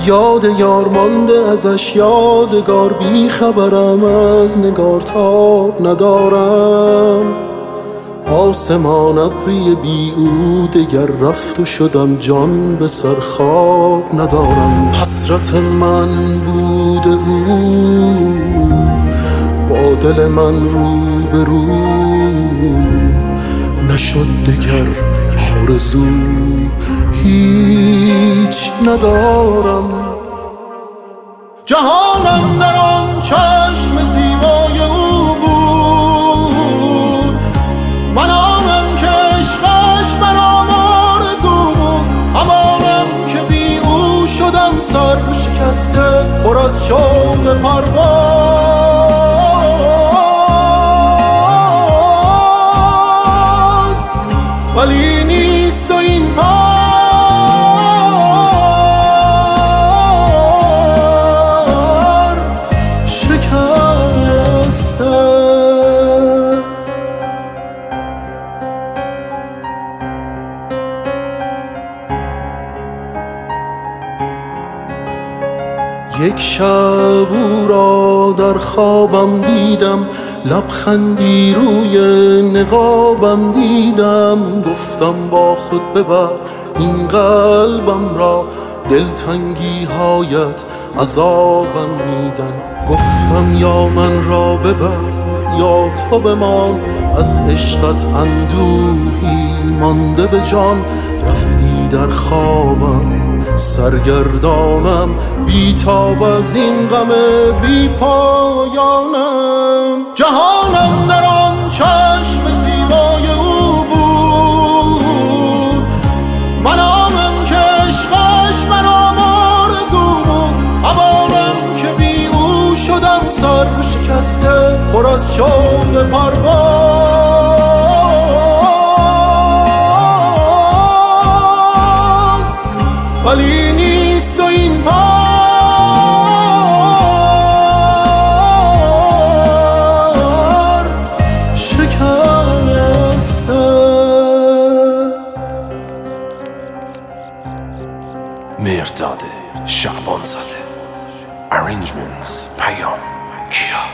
یاد یار مانده ازش یادگار، بی خبرم از نگار تاب ندارم. آسمان ابری بی او دگر رفت و شدم جان به سر خواب ندارم. حسرت من بود او با دل من رو به رو، نشد دگر آرزو هیچ ندارم. جهانم در آن چشم زیبای او بود، منامم که عشقش برام آرزو بود. امانم که بی او شدم سر شکسته پر از شوق پرواز، ولی نیست و این یک شب او را در خوابم دیدم، لبخندی روی نقابم دیدم. گفتم با خود ببر این قلبم را، دلتنگی هایت عذابم میدن. گفتم یا من را ببر یا تو بمان، از عشقت اندوهی مانده به جان. رفتی در خوابم سرگردانم، بیتاب از این غم بی پایانم. جهانم در آن چشم زیبای او بود، منامم که عشقش برام آرزو بود. امانم که بی او شدم سر شکسته پر از شوق پرواز، ولی نیست و این پار شکسته. مرداد شعبان زاده. Arrangements پیام کیا.